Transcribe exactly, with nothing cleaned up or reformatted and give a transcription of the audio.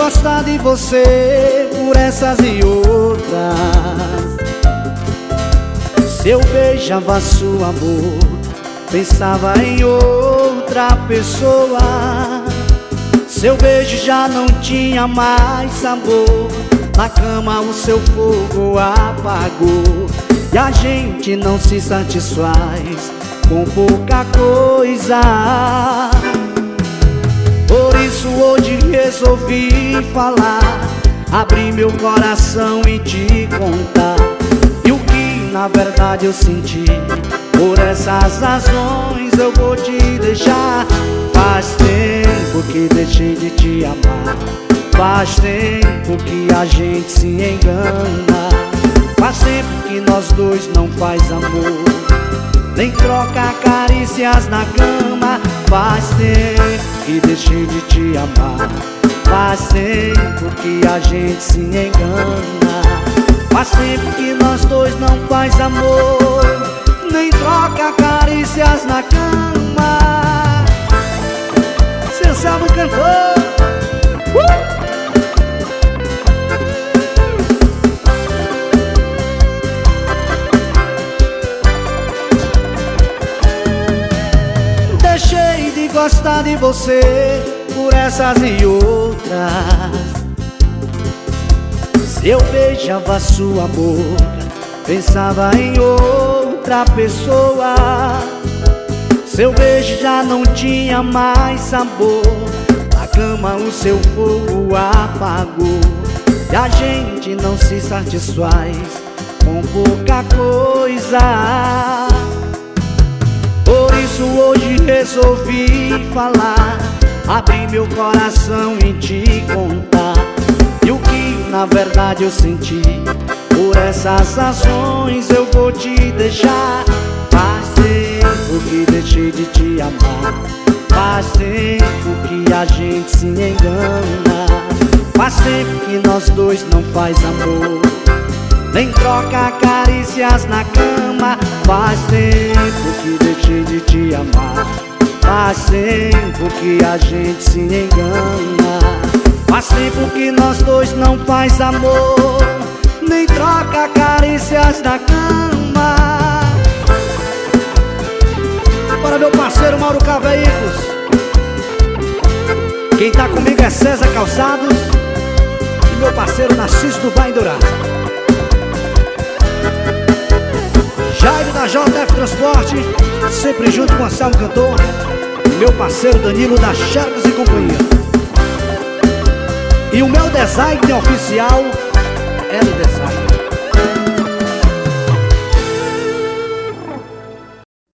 gostar de você por essas e outras. Se eu beijava sua boca, pensava em outra pessoa. Seu beijo já não tinha mais sabor, na cama o seu fogo apagou. E a gente não se satisfaz com pouca coisa. Por isso hoje resolvi falar, abrir meu coração e te contar. E o que na verdade eu senti, por essas razões eu vou te deixar. Faz tempo que deixei de te amar, faz tempo que a gente se engana. Faz tempo que nós dois não faz amor, nem troca carícias na cama. Faz tempo que deixei de te amar, faz tempo que a gente se engana. Faz tempo que nós dois não faz amor, nem troca carícias na cama. Você sabe o cantor? uh! Deixei de gostar de você por essas e outras. Se eu beijava sua boca, pensava em outra pessoa. Seu beijo já não tinha mais sabor, na cama o seu fogo apagou. E a gente não se satisfaz com pouca coisa. Por isso hoje resolvi falar, abrir meu coração e te contar. E o que na verdade eu senti, por essas razões eu vou te deixar. Faz tempo que deixei de te amar, faz tempo que a gente se engana. Faz tempo que nós dois não faz amor, nem troca carícias na cama. Faz tempo que deixei de te amar, faz tempo que a gente se engana. Faz tempo que nós dois não faz amor, nem troca carícias na cama. Para meu parceiro Mauro K Veículos, quem tá comigo é César Calçados e meu parceiro Narciso do Bairro Dourado. Jairo da J F Transporte, sempre junto com o Anselmo Cantor, e meu parceiro Danilo da Charles e Companhia. E o meu design oficial é o design